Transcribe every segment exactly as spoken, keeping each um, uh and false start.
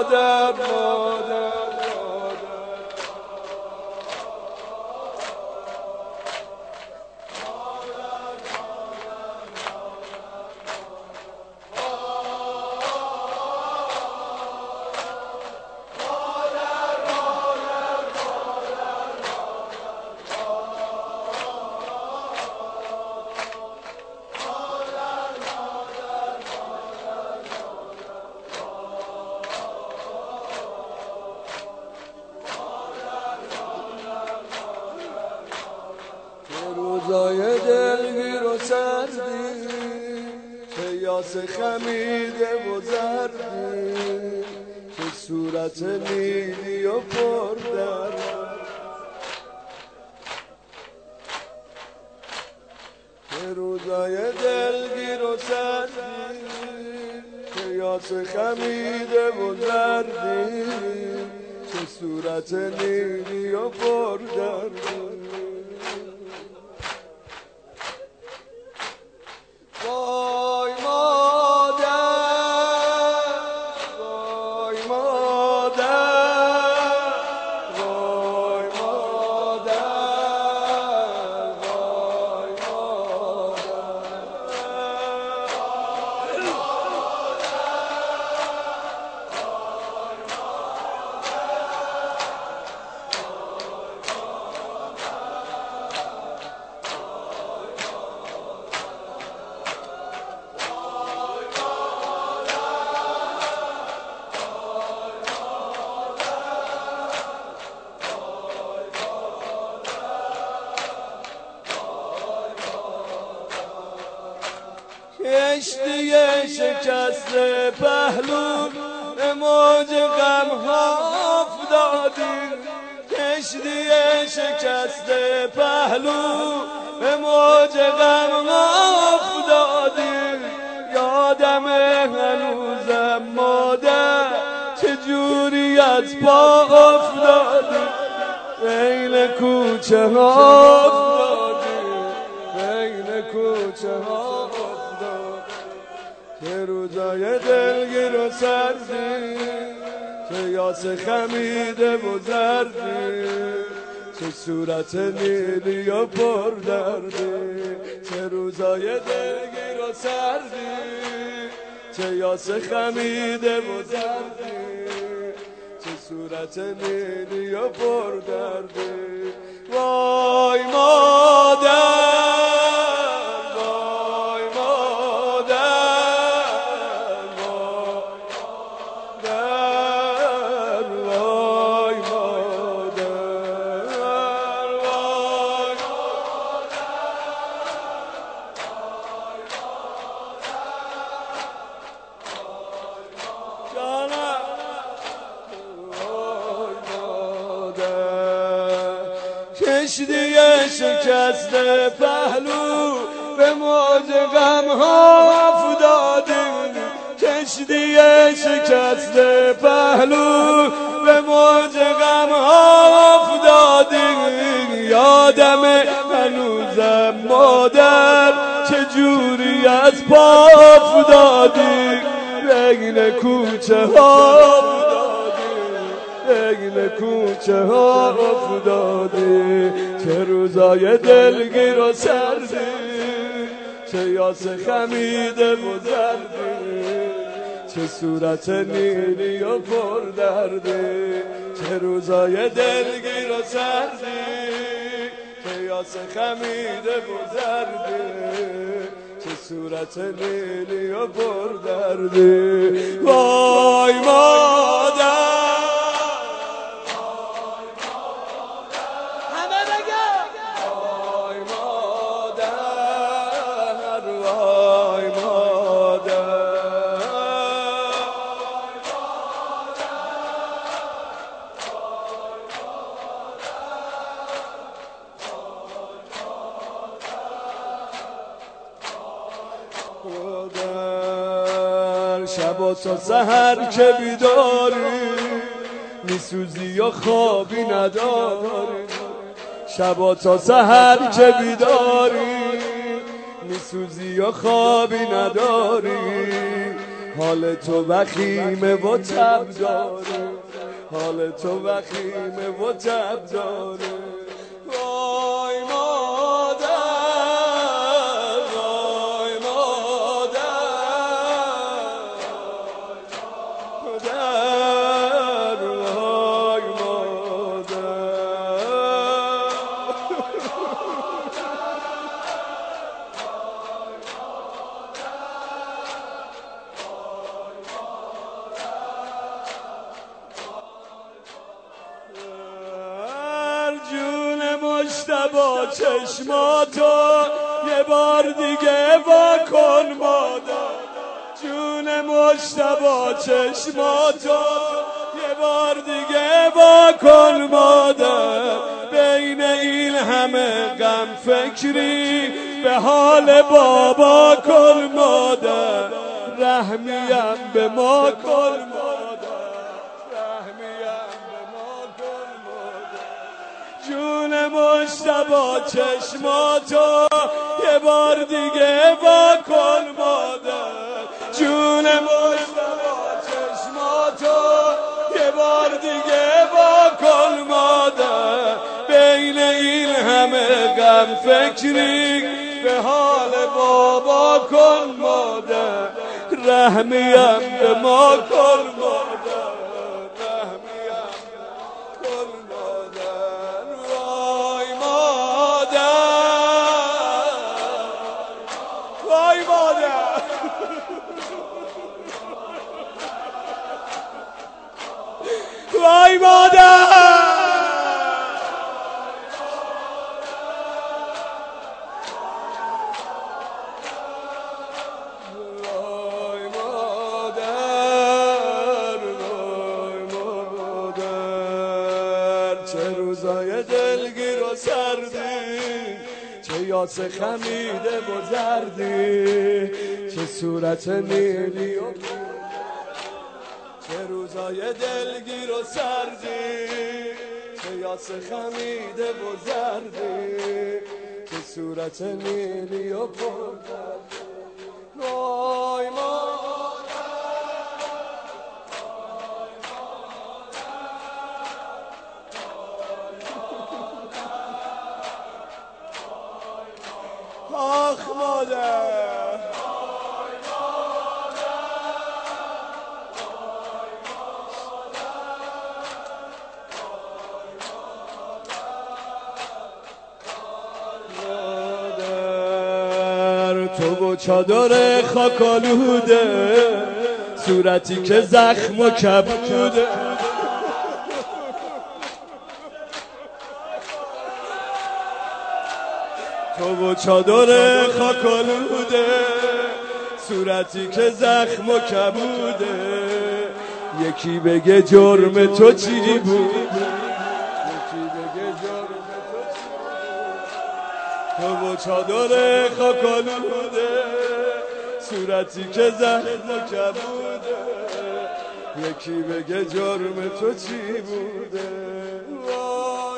مادر مادر روزای دلگیر و سردی چه یاس خمیده و زردی چه صورت نیلی و پردرد چه روزای دلگیر و سردی چه یاس خمیده و زردی چه صورت نیلی و پردرد وای مادر وای مادر وای مادر وای کشتی شکسته پهلو به موج غم ها افتادیم کشتی شکسته پهلو به موج غم ها افتادیم یادم هنوزم مادر چجوری از پا افتادیم بین کوچه ها افتادیم بین کوچه ها چه روزای دلگیر و سردی چه یاس خمیده و زردی چه صورت نیلی و پردردی چه روزای دلگیر و سردی چه یاس خمیده و زردی چه صورت نیلی و پردردی وای مادر کشتی شکسته پهلو به موج غم ها افتادیم کشتی شکسته پهلو به موج غم ها افتادیم یادم هنوزم مادر چجوری از پا افتادیم بین کوچه ها بین کوچه ها افتادی چه روزای دلگیر و سردی چه یاس خمیده و زردی چه صورت نیلی و پردردی چه روزای دلگیر و سردی چه یاس خمیده و زردی چه صورت نیلی و پردردی وای مادر شب تا سحر که بیداری میسوزی یا خوابی نداری شب تا سحر که بیداری میسوزی یا خوابی نداری حال تو وخیمه و تب داره، حال تو وخیمه و تب داره. وای مادر، وای مادر، مادر، وای مادر. جون مجتبی چشماتو یه بار دیگه وا کن مادر، جون مجتبی چشماتو یه بار دیگه وا کن مادر. بین این همه غم فکری به حال بابا کن مادر، رحمیم به ما کن مادر، رحمیم به ما کن مادر. جون مجتبی چشماتو یه بار دیگه وا کن مادر، جون مجتبی چشماتو یه بار دیگه وا کن مادر. بین این همه غم فکری به حال بابا کن مادر، رحمیم به ما کن مادر، رحمیم کن مادر. وای مادر، وای مادر، وای مادر. چه روزای دلگیر و سردی، چه یاس خمیده و زردی، چه صورت نیلی و چه روزای دلگیر و سردی، چه یاس خمیده و زردی، چه صورت نیلی و پر دردی. وای آخ مادر، مادر تو و چادر خاکالوده، صورتی که زخم و کبوده. تو و چادر خاکالوده، صورتی که زخم و کبوده. یکی بگه جرم تو چی بود، یکی بگه جرم تو چی بود. تو و چادر خاکالوده، صورتی که زخم و کبوده. یکی بگه جرم تو چی بوده. وای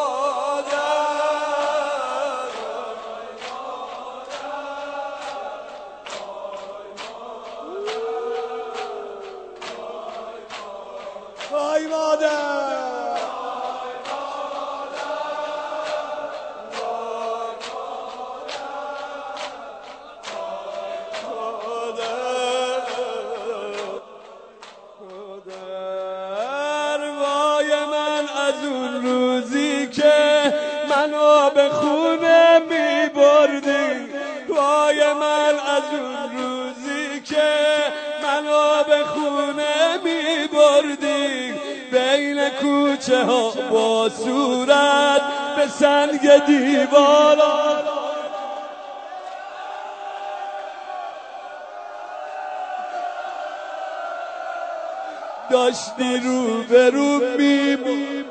وای مادر، وای من از اون روزی که منو به خونه می بردی، وای من از اون روزی که منو به خونه می بردی. بین کوچه ها با صورت به سنگ دیوارا داشتی رو به رو میموندی،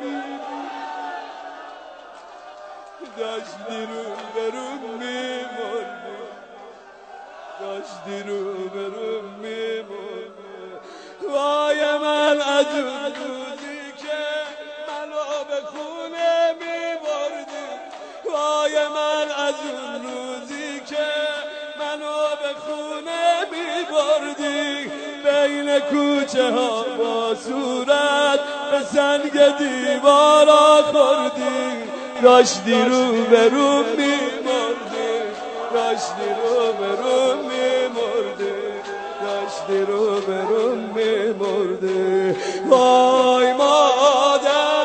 داشتی رو به رو میموندی، داشتی رو به رو میموندی. وای من از اون روزی که منو به خونه میبردی، وای من از اون روزی که منو به خونه میبردی. بین کوچه ها با صورت به سنگ دیوارا خوردی، داشتی رو به رو میمردی، داشتی رو به رو میمردی، داشتی رو به رو میمردی. وای مادر،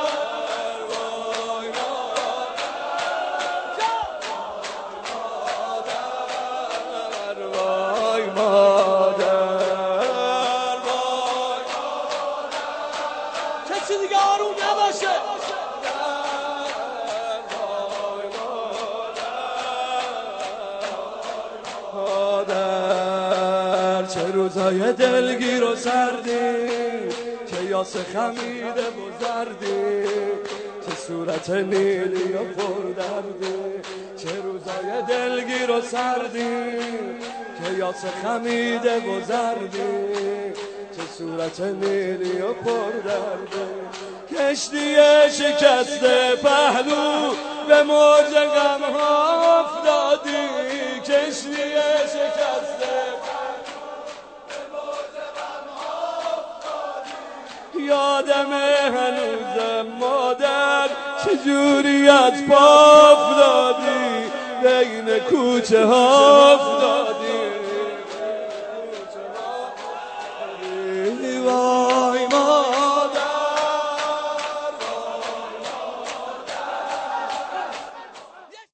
وای مادر، وای مادر، کسی دیگه آروم نباشه. مادر چه روزای دلگیر و سردی، چه یاس خمیده و زردی، چه صورت نیلی و پردردی. چه روزای دلگیر و سردی، چه یاس خمیده و زردی، چه صورت نیلی و پردردی. کشتی شکسته پهلو به موج غم‌ها افتادی، کشتی شکسته به موج غم‌ها افتادی. یادم هنوزم مادر چجوری از پا افتادی، بین کوچه ها افتادی.